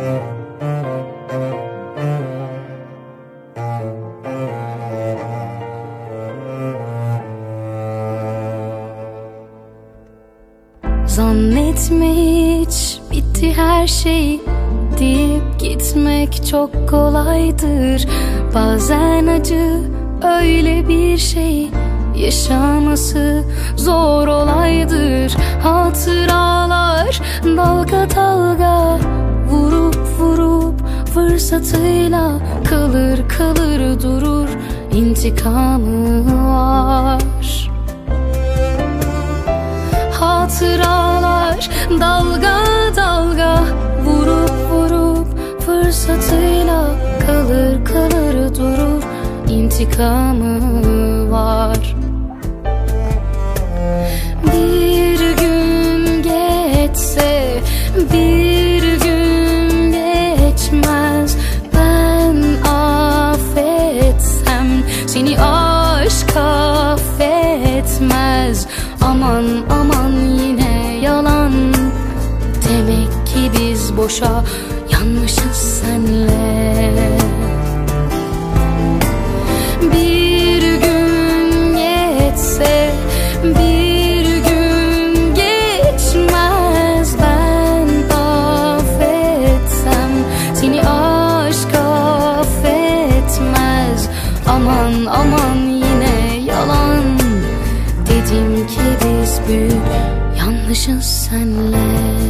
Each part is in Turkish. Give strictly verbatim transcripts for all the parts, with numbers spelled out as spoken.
Zannetme hiç bitti her şey deyip gitmek çok kolaydır. Bazen acı öyle bir şey, yaşaması zor olaydır. Hatıralar dalga dalga, vurup vurup fırsatıyla kalır kalır durur. İntikamı var. Hatıralar dalga dalga, vurup vurup fırsatıyla kalır kalır durur. İntikamı var. Bir gün geçse, bir gün geçmez, ben affetsem seni aşk affetmez. Aman aman yine yalan, demek ki biz boşa yanmışız senle. Bir gün geçse, bir gün geçmez, ben affetsem seni aşk affetmez. Aman aman yine yalan, dedim ki biz büyük yanlışız senle.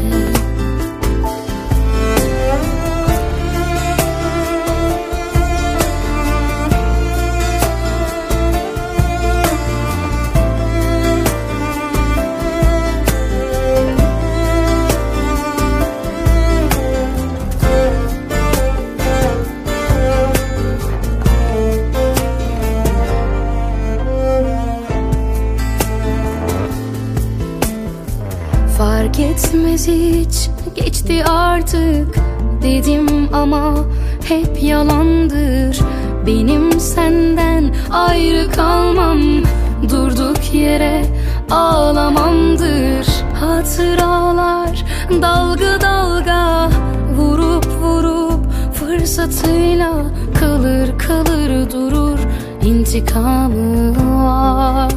Fark etmez hiç, geçti artık dedim ama hep yalandır. Benim senden ayrı kalmam, durduk yere ağlamamdır. Hatıralar dalga dalga, vurup vurup fırsatıyla kalır kalır durur. İntikamı var.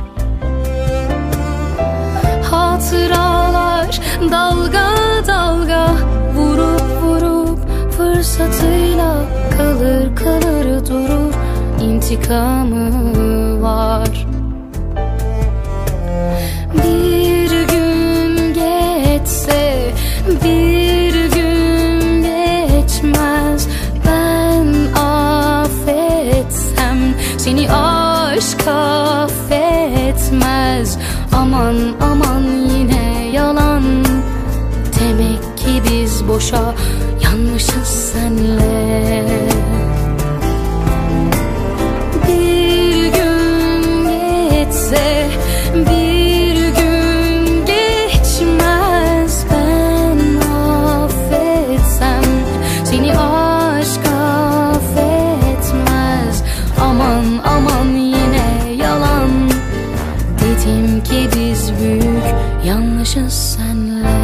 Hatıralar dalga dalga, vurup vurup fırsatıyla kalır kalır durur. İntikamı var. Bir gün geçse, bir gün geçmez, ben affetsem seni aşk affetmez. Aman aman yine yalan, demek ki biz boşa yanmışız senle. Bir gün geçse, bir gün geçmez, ben affetsem seni aşk affetmez. Aman aman yine yalan, dedim ki biz büyük yanlışız senle.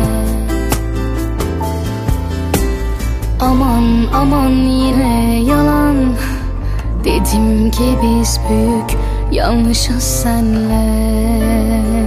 Aman aman yine yalan, dedim ki biz büyük yanlışız senle.